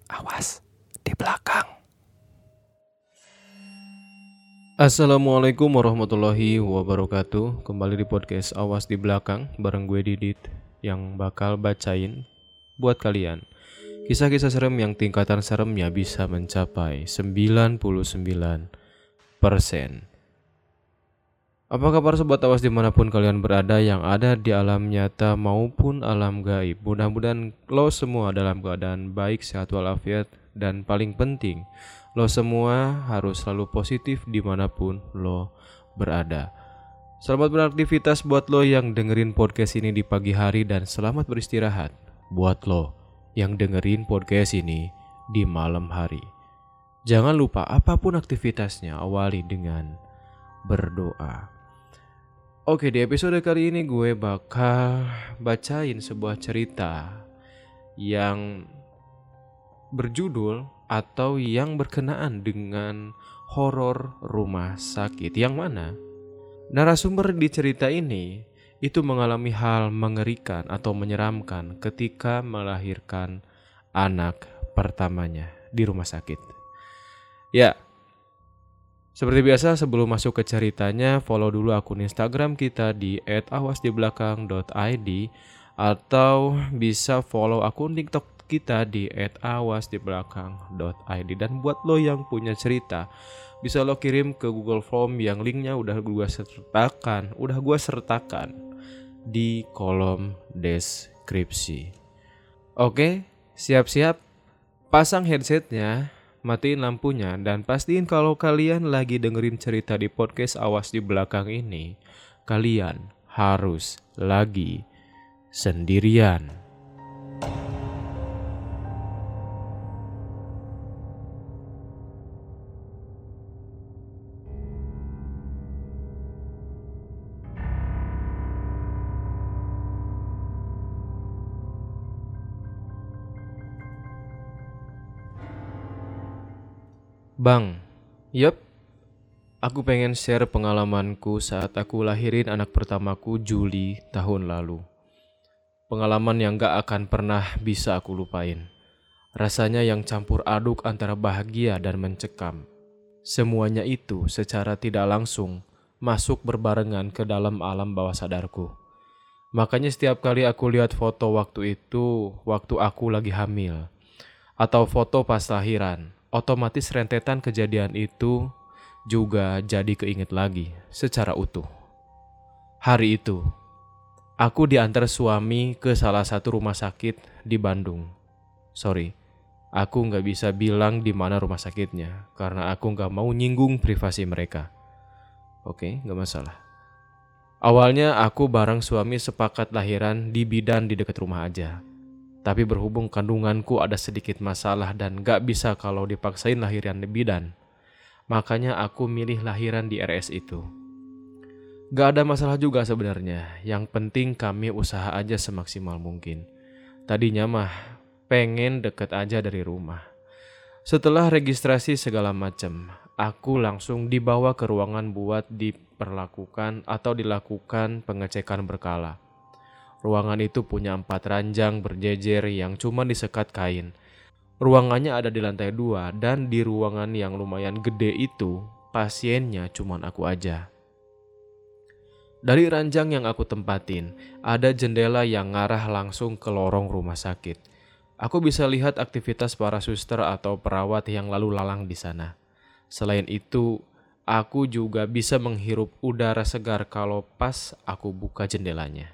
Awas di belakang. Assalamualaikum warahmatullahi wabarakatuh. Kembali di podcast Awas di Belakang bareng gue Didit yang bakal bacain buat kalian kisah-kisah serem yang tingkatan seremnya bisa mencapai 99%. Apa kabar sobat Awas dimanapun kalian berada yang ada di alam nyata maupun alam gaib. Mudah-mudahan lo semua dalam keadaan baik, sehat walafiat, dan paling penting lo semua harus selalu positif dimanapun lo berada. Selamat beraktivitas buat lo yang dengerin podcast ini di pagi hari, dan selamat beristirahat buat lo yang dengerin podcast ini di malam hari. Jangan lupa apapun aktivitasnya awali dengan berdoa. Oke, di episode kali ini gue bakal bacain sebuah cerita yang berjudul atau yang berkenaan dengan horor rumah sakit, yang mana narasumber di cerita ini itu mengalami hal mengerikan atau menyeramkan ketika melahirkan anak pertamanya di rumah sakit. Ya, seperti biasa sebelum masuk ke ceritanya, follow dulu akun Instagram kita di @awasdibelakang.id atau bisa follow akun TikTok kita di @awasdibelakang.id. Dan buat lo yang punya cerita, bisa lo kirim ke Google Form yang linknya udah gue sertakan di kolom deskripsi. Oke, siap-siap, pasang headsetnya, matiin lampunya, dan pastiin kalau kalian lagi dengerin cerita di podcast Awas di Belakang ini, kalian harus lagi sendirian. Bang, yup, aku pengen share pengalamanku saat aku lahirin anak pertamaku Juli tahun lalu. Pengalaman yang gak akan pernah bisa aku lupain. Rasanya yang campur aduk antara bahagia dan mencekam. Semuanya itu secara tidak langsung masuk berbarengan ke dalam alam bawah sadarku. Makanya setiap kali aku lihat foto waktu itu, waktu aku lagi hamil, atau foto pas lahiran, otomatis rentetan kejadian itu juga jadi keinget lagi secara utuh. Hari itu, aku diantar suami ke salah satu rumah sakit di Bandung. Sorry, aku gak bisa bilang di mana rumah sakitnya karena aku gak mau nyinggung privasi mereka. Oke, gak masalah. Awalnya aku bareng suami sepakat lahiran di bidan di dekat rumah aja. Tapi berhubung kandunganku ada sedikit masalah dan gak bisa kalau dipaksain lahiran di bidan, makanya aku milih lahiran di RS itu. Gak ada masalah juga sebenarnya, yang penting kami usaha aja semaksimal mungkin. Tadinya mah pengen deket aja dari rumah. Setelah registrasi segala macam, aku langsung dibawa ke ruangan buat diperlakukan atau dilakukan pengecekan berkala. Ruangan itu punya 4 ranjang berjejer yang cuma disekat kain. Ruangannya ada di lantai 2, dan di ruangan yang lumayan gede itu, pasiennya cuma aku aja. Dari ranjang yang aku tempatin, ada jendela yang ngarah langsung ke lorong rumah sakit. Aku bisa lihat aktivitas para suster atau perawat yang lalu lalang di sana. Selain itu, aku juga bisa menghirup udara segar kalau pas aku buka jendelanya.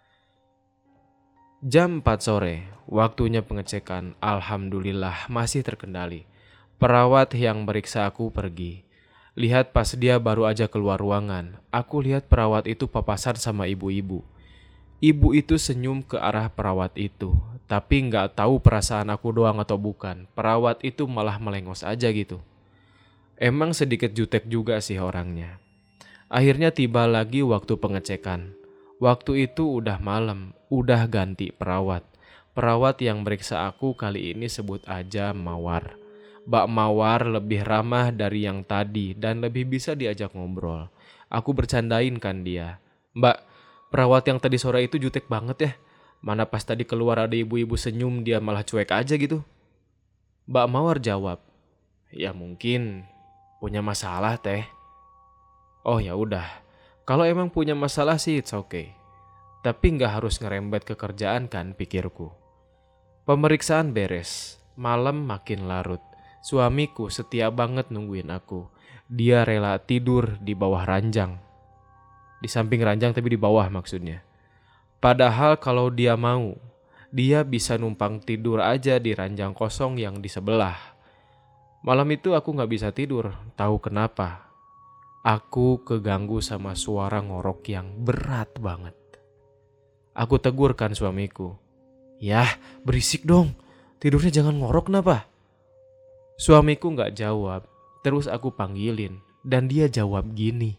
Jam 4 sore, waktunya pengecekan. Alhamdulillah masih terkendali. Perawat yang meriksa aku pergi. Lihat pas dia baru aja keluar ruangan, aku lihat perawat itu papasan sama ibu-ibu. Ibu itu senyum ke arah perawat itu, tapi gak tahu perasaan aku doang atau bukan. Perawat itu malah melengos aja gitu. Emang sedikit jutek juga sih orangnya. Akhirnya tiba lagi waktu pengecekan. Waktu itu udah malam, udah ganti perawat. Perawat yang meriksa aku kali ini sebut aja Mawar. Mbak Mawar lebih ramah dari yang tadi dan lebih bisa diajak ngobrol. Aku bercandain kan dia. Mbak, perawat yang tadi sore itu jutek banget ya. Mana pas tadi keluar ada ibu-ibu senyum dia malah cuek aja gitu. Mbak Mawar jawab, "Ya mungkin punya masalah teh." Oh ya udah, kalau emang punya masalah sih it's okay. Tapi nggak harus ngerembet ke kerjaan kan, pikirku. Pemeriksaan beres, malam makin larut. Suamiku setia banget nungguin aku. Dia rela tidur di bawah ranjang. Di samping ranjang tapi di bawah maksudnya. Padahal kalau dia mau, dia bisa numpang tidur aja di ranjang kosong yang di sebelah. Malam itu aku gak bisa tidur, tahu kenapa? Aku keganggu sama suara ngorok yang berat banget. Aku tegurkan suamiku. "Yah, berisik dong. Tidurnya jangan ngorok kenapa?" Suamiku gak jawab, terus aku panggilin. Dan dia jawab gini.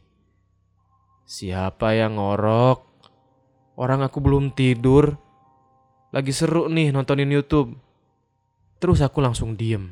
"Siapa yang ngorok? Orang aku belum tidur. Lagi seru nih nontonin YouTube." Terus aku langsung diem.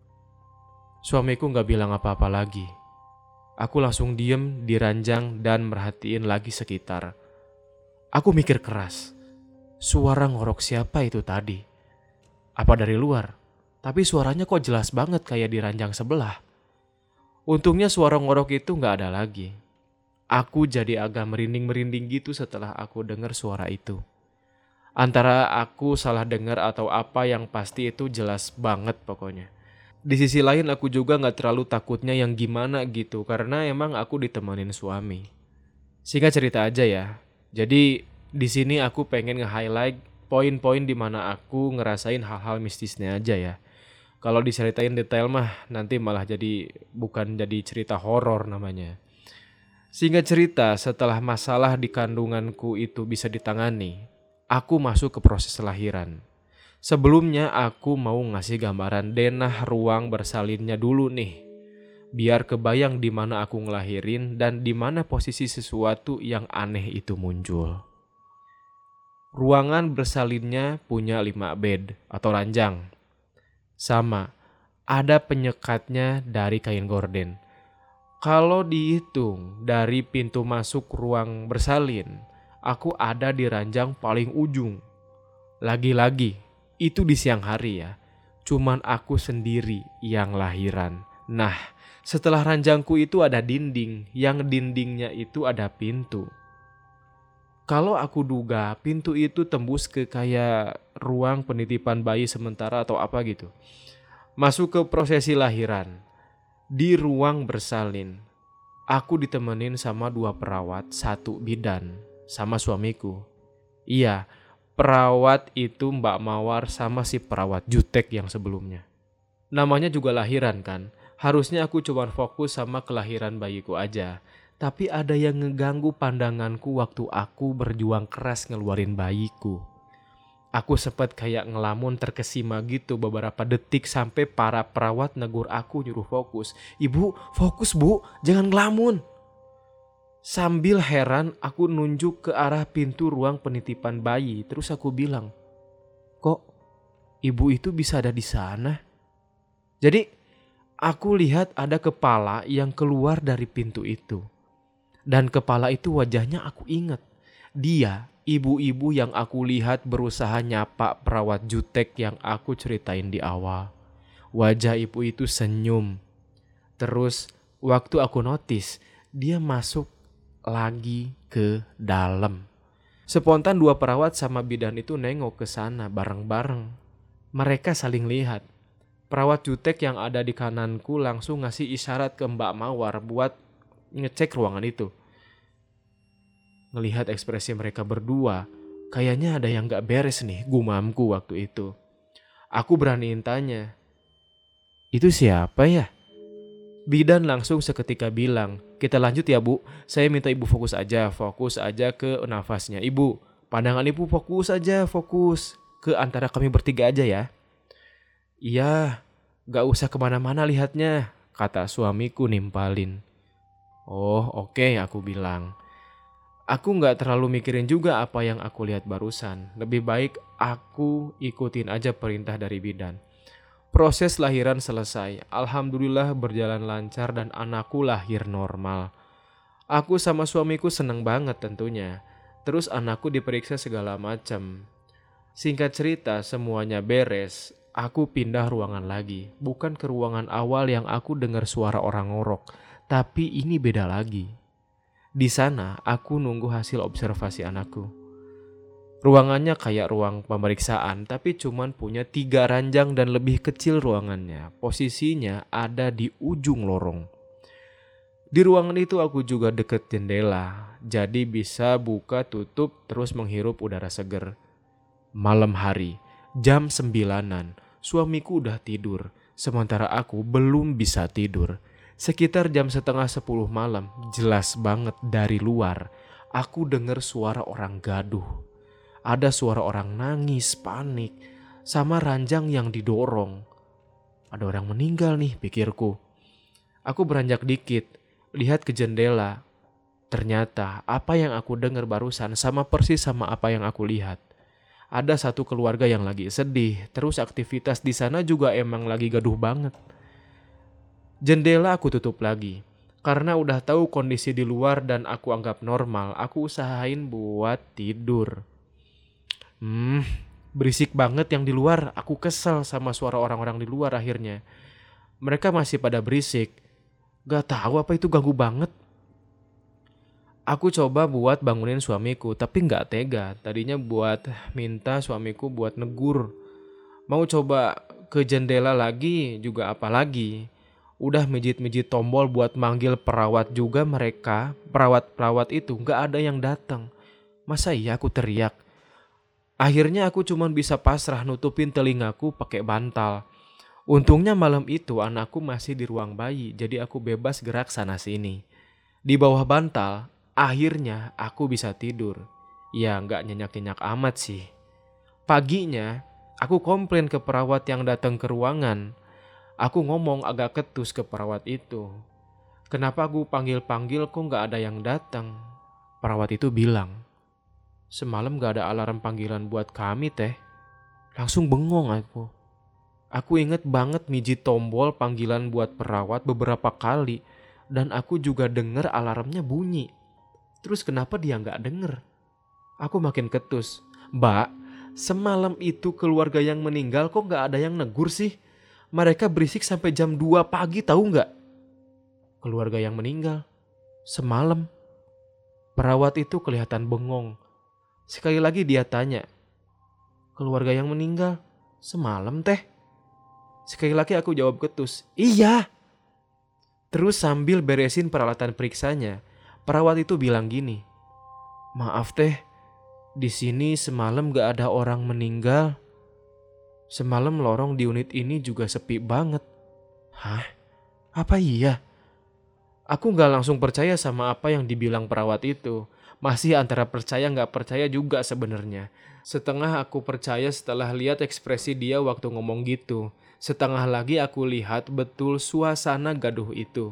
Suamiku gak bilang apa-apa lagi. Aku langsung diem di ranjang dan merhatiin lagi sekitar. Aku mikir keras. Suara ngorok siapa itu tadi? Apa dari luar? Tapi suaranya kok jelas banget kayak di ranjang sebelah. Untungnya suara ngorok itu gak ada lagi. Aku jadi agak merinding-merinding gitu setelah aku dengar suara itu. Antara aku salah dengar atau apa yang pasti itu jelas banget pokoknya. Di sisi lain aku juga gak terlalu takutnya yang gimana gitu karena emang aku ditemenin suami. Singkat cerita aja ya. Jadi di sini aku pengen nge-highlight poin-poin di mana aku ngerasain hal-hal mistisnya aja ya. Kalau diceritain detail mah nanti malah bukan jadi cerita horor namanya. Singkat cerita, setelah masalah di kandunganku itu bisa ditangani, aku masuk ke proses lahiran. Sebelumnya aku mau ngasih gambaran denah ruang bersalinnya dulu nih. Biar kebayang di mana aku ngelahirin dan di mana posisi sesuatu yang aneh itu muncul. Ruangan bersalinnya punya 5 bed atau ranjang. Sama, ada penyekatnya dari kain gorden. Kalau dihitung dari pintu masuk ruang bersalin, aku ada di ranjang paling ujung. Lagi-lagi, itu di siang hari ya. Cuman aku sendiri yang lahiran. Nah, setelah ranjangku itu ada dinding, yang dindingnya itu ada pintu. Kalau aku duga pintu itu tembus ke kayak ruang penitipan bayi sementara atau apa gitu. Masuk ke prosesi lahiran. Di ruang bersalin, aku ditemenin sama 2 perawat, 1 bidan, sama suamiku. Iya, perawat itu Mbak Mawar sama si perawat jutek yang sebelumnya. Namanya juga lahiran kan, harusnya aku cuma fokus sama kelahiran bayiku aja. Tapi ada yang ngeganggu pandanganku waktu aku berjuang keras ngeluarin bayiku. Aku sempat kayak ngelamun terkesima gitu beberapa detik sampai para perawat negur aku nyuruh fokus. "Ibu, fokus bu, jangan ngelamun." Sambil heran aku nunjuk ke arah pintu ruang penitipan bayi. Terus aku bilang, "Kok ibu itu bisa ada di sana?" Jadi aku lihat ada kepala yang keluar dari pintu itu. Dan kepala itu wajahnya aku ingat. Dia ibu-ibu yang aku lihat berusaha nyapa perawat jutek yang aku ceritain di awal. Wajah ibu itu senyum. Terus waktu aku notice, dia masuk lagi ke dalam. Spontan 2 perawat sama bidan itu nengok ke sana bareng-bareng. Mereka saling lihat. Perawat jutek yang ada di kananku langsung ngasih isyarat ke Mbak Mawar buat ngecek ruangan itu. Ngelihat ekspresi mereka berdua, kayaknya ada yang gak beres nih, gumamku waktu itu. Aku beraniin tanya, "Itu siapa ya?" Bidan langsung seketika bilang, "Kita lanjut ya bu, saya minta ibu fokus aja ke nafasnya. Ibu, pandangan ibu fokus ke antara kami bertiga aja ya." "Iya, gak usah kemana-mana lihatnya," kata suamiku nimpalin. "Oh oke," aku bilang. Aku gak terlalu mikirin juga apa yang aku lihat barusan. Lebih baik aku ikutin aja perintah dari bidan. Proses lahiran selesai. Alhamdulillah berjalan lancar dan anakku lahir normal. Aku sama suamiku seneng banget tentunya. Terus anakku diperiksa segala macam. Singkat cerita semuanya beres. aku pindah ruangan lagi. Bukan ke ruangan awal yang aku dengar suara orang ngorok. Tapi ini beda lagi. Di sana aku nunggu hasil observasi anakku. Ruangannya kayak ruang pemeriksaan, tapi cuman punya 3 ranjang dan lebih kecil ruangannya. Posisinya ada di ujung lorong. Di ruangan itu aku juga deket jendela, jadi bisa buka tutup terus menghirup udara seger. Malam hari, jam 9-an, suamiku udah tidur, sementara aku belum bisa tidur. Sekitar jam setengah 10 malam, jelas banget dari luar, aku dengar suara orang gaduh. Ada suara orang nangis, panik, sama ranjang yang didorong. Ada orang meninggal nih, pikirku. Aku beranjak dikit, lihat ke jendela. Ternyata apa yang aku dengar barusan sama persis sama apa yang aku lihat. Ada satu keluarga yang lagi sedih, terus aktivitas di sana juga emang lagi gaduh banget. Jendela aku tutup lagi. Karena udah tahu kondisi di luar dan aku anggap normal, aku usahain buat tidur. Berisik banget yang di luar. Aku kesel sama suara orang-orang di luar akhirnya. Mereka masih pada berisik. Gak tahu apa itu ganggu banget. Aku coba buat bangunin suamiku, tapi gak tega. Tadinya buat minta suamiku buat negur. Mau coba ke jendela lagi juga apa lagi. Udah mijit-mijit tombol buat manggil perawat juga mereka. Perawat-perawat itu gak ada yang datang. Masa iya aku teriak? Akhirnya aku cuma bisa pasrah nutupin telingaku pakai bantal. Untungnya malam itu anakku masih di ruang bayi, jadi aku bebas gerak sana sini. Di bawah bantal, akhirnya aku bisa tidur. Ya nggak nyenyak-nyenyak amat sih. Paginya, aku komplain ke perawat yang datang ke ruangan. Aku ngomong agak ketus ke perawat itu. Kenapa aku panggil-panggil kok nggak ada yang datang? Perawat itu bilang, semalam gak ada alarm panggilan buat kami teh. Langsung bengong aku. Aku inget banget mijit tombol panggilan buat perawat beberapa kali. Dan aku juga denger alarmnya bunyi. Terus kenapa dia gak denger? Aku makin ketus. Mbak, semalam itu keluarga yang meninggal kok gak ada yang negur sih? Mereka berisik sampai jam 2 pagi tahu gak? Keluarga yang meninggal? Semalam. Perawat itu kelihatan bengong. Sekali lagi dia tanya, keluarga yang meninggal semalam teh? Sekali lagi aku jawab ketus, iya. Terus sambil beresin peralatan periksanya, perawat itu bilang gini, maaf teh, di sini semalam gak ada orang meninggal. Semalam lorong di unit ini juga sepi banget. Hah? Apa iya? Aku gak langsung percaya sama apa yang dibilang perawat itu. Masih antara percaya gak percaya juga sebenarnya. Setengah aku percaya setelah lihat ekspresi dia waktu ngomong gitu. Setengah lagi aku lihat betul suasana gaduh itu.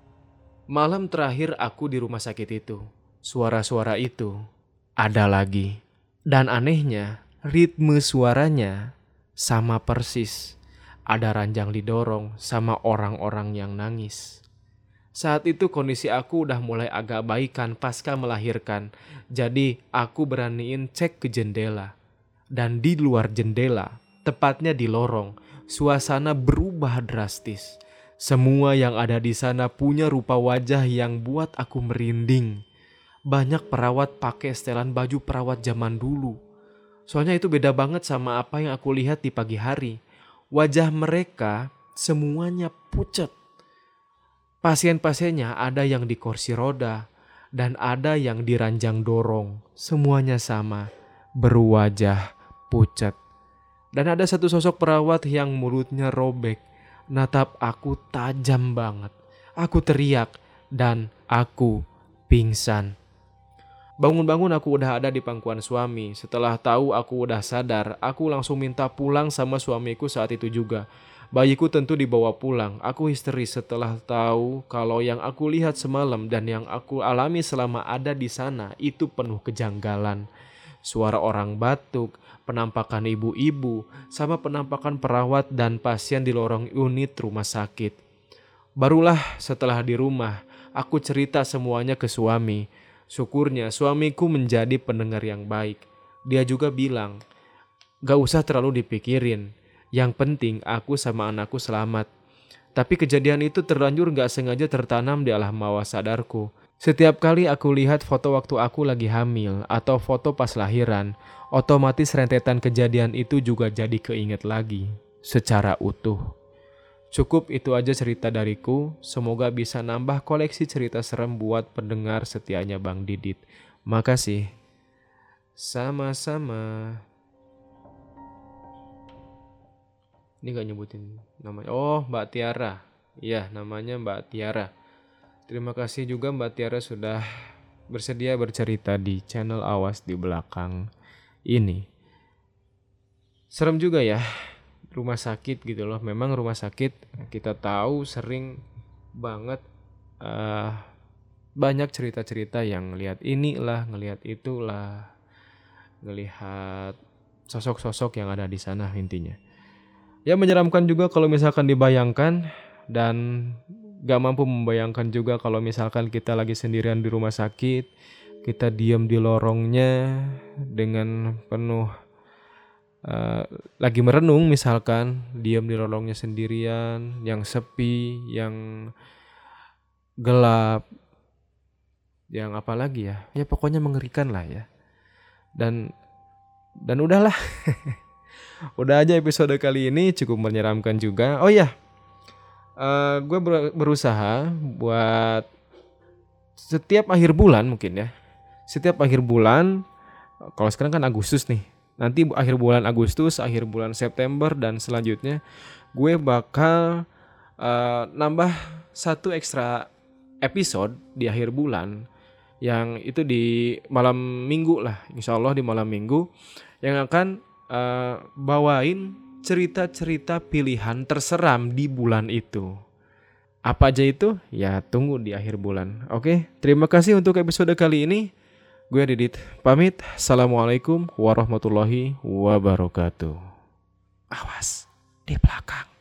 Malam terakhir aku di rumah sakit itu. Suara-suara itu ada lagi. Dan anehnya, ritme suaranya sama persis. Ada ranjang didorong sama orang-orang yang nangis. Saat itu kondisi aku udah mulai agak baikan pasca melahirkan. Jadi aku beraniin cek ke jendela. Dan di luar jendela, tepatnya di lorong, suasana berubah drastis. Semua yang ada di sana punya rupa wajah yang buat aku merinding. Banyak perawat pakai setelan baju perawat zaman dulu. Soalnya itu beda banget sama apa yang aku lihat di pagi hari. Wajah mereka semuanya pucat. Pasien-pasiennya ada yang di kursi roda dan ada yang di ranjang dorong. Semuanya sama, berwajah pucat. Dan ada satu sosok perawat yang mulutnya robek, natap aku tajam banget. Aku teriak dan aku pingsan. Bangun-bangun aku udah ada di pangkuan suami. Setelah tahu aku udah sadar, aku langsung minta pulang sama suamiku saat itu juga. Bayiku tentu dibawa pulang. Aku histeris setelah tahu kalau yang aku lihat semalam dan yang aku alami selama ada di sana itu penuh kejanggalan. Suara orang batuk, penampakan ibu-ibu, sama penampakan perawat dan pasien di lorong unit rumah sakit. Barulah setelah di rumah, aku cerita semuanya ke suami. Syukurnya suamiku menjadi pendengar yang baik. Dia juga bilang, gak usah terlalu dipikirin. Yang penting aku sama anakku selamat. Tapi kejadian itu terlanjur gak sengaja tertanam di alam bawah sadarku. Setiap kali aku lihat foto waktu aku lagi hamil atau foto pas lahiran, otomatis rentetan kejadian itu juga jadi keinget lagi secara utuh. Cukup itu aja cerita dariku, semoga bisa nambah koleksi cerita serem buat pendengar setianya Bang Didit. Makasih. Sama-sama. Ini gak nyebutin namanya. Oh, Mbak Tiara. Iya, namanya Mbak Tiara. Terima kasih juga Mbak Tiara sudah bersedia bercerita di channel Awas di Belakang ini. Serem juga ya, rumah sakit gitu loh. Memang rumah sakit kita tahu sering banget banyak cerita-cerita yang ngelihat inilah, ngelihat itulah, ngelihat sosok-sosok yang ada di sana intinya. Ya menyeramkan juga kalau misalkan dibayangkan, dan gak mampu membayangkan juga kalau misalkan kita lagi sendirian di rumah sakit, kita diam di lorongnya dengan penuh lagi merenung misalkan, diam di lorongnya sendirian, yang sepi, yang gelap, yang apa lagi ya, ya pokoknya mengerikan lah ya. Dan udahlah. Udah aja episode kali ini cukup menyeramkan juga. Oh ya, gue berusaha buat setiap akhir bulan mungkin ya. Setiap akhir bulan, kalau sekarang kan Agustus nih. Nanti akhir bulan Agustus, akhir bulan September dan selanjutnya gue bakal nambah satu ekstra episode di akhir bulan. Yang itu di malam minggu lah, insya Allah di malam minggu. Yang akan bawain cerita-cerita pilihan terseram di bulan itu. Apa aja itu? Ya tunggu di akhir bulan. Oke, terima kasih untuk episode kali ini. Gue Didit pamit. Assalamualaikum warahmatullahi wabarakatuh. Awas di belakang.